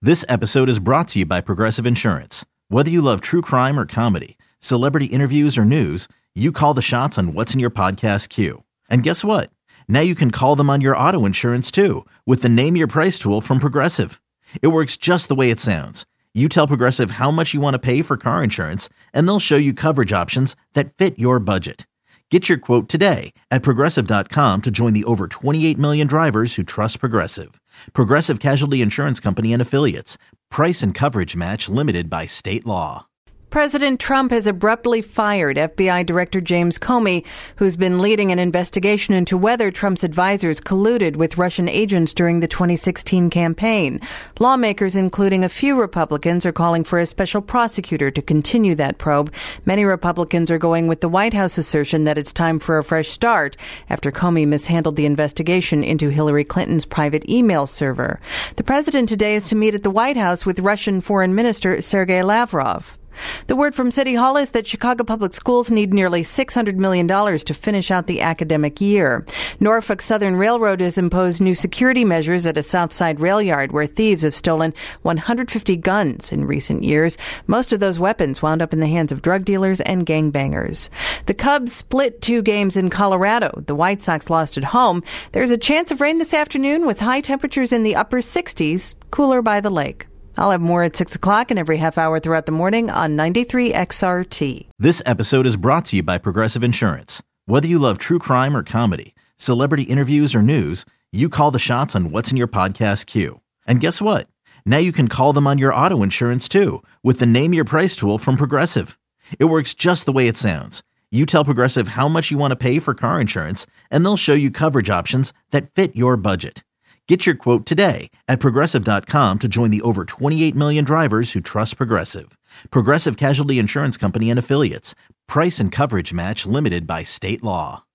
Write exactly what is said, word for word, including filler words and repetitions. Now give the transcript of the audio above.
This episode is brought to you by Progressive Insurance. Whether you love true crime or comedy, celebrity interviews or news, you call the shots on what's in your podcast queue. And guess what? Now you can call them on your auto insurance too with the Name Your Price tool from Progressive. It works just the way it sounds. You tell Progressive how much you want to pay for car insurance, and they'll show you coverage options that fit your budget. Get your quote today at Progressive dot com to join the over twenty-eight million drivers who trust Progressive. Progressive Casualty Insurance Company and Affiliates. Price and coverage match limited by state law. President Trump has abruptly fired F B I Director James Comey, who's been leading an investigation into whether Trump's advisors colluded with Russian agents during the twenty sixteen campaign. Lawmakers, including a few Republicans, are calling for a special prosecutor to continue that probe. Many Republicans are going with the White House assertion that it's time for a fresh start after Comey mishandled the investigation into Hillary Clinton's private email server. The president today is to meet at the White House with Russian Foreign Minister Sergei Lavrov. The word from City Hall is that Chicago Public Schools need nearly six hundred million dollars to finish out the academic year. Norfolk Southern Railroad has imposed new security measures at a Southside rail yard where thieves have stolen one hundred fifty guns in recent years. Most of those weapons wound up in the hands of drug dealers and gangbangers. The Cubs split two games in Colorado. The White Sox lost at home. There's a chance of rain this afternoon with high temperatures in the upper sixties, cooler by the lake. I'll have more at six o'clock and every half hour throughout the morning on ninety-three X R T. This episode is brought to you by Progressive Insurance. Whether you love true crime or comedy, celebrity interviews or news, you call the shots on what's in your podcast queue. And guess what? Now you can call them on your auto insurance too with the Name Your Price tool from Progressive. It works just the way it sounds. You tell Progressive how much you want to pay for car insurance, and they'll show you coverage options that fit your budget. Get your quote today at Progressive dot com to join the over twenty-eight million drivers who trust Progressive. Progressive Casualty Insurance Company and Affiliates. Price and coverage match limited by state law.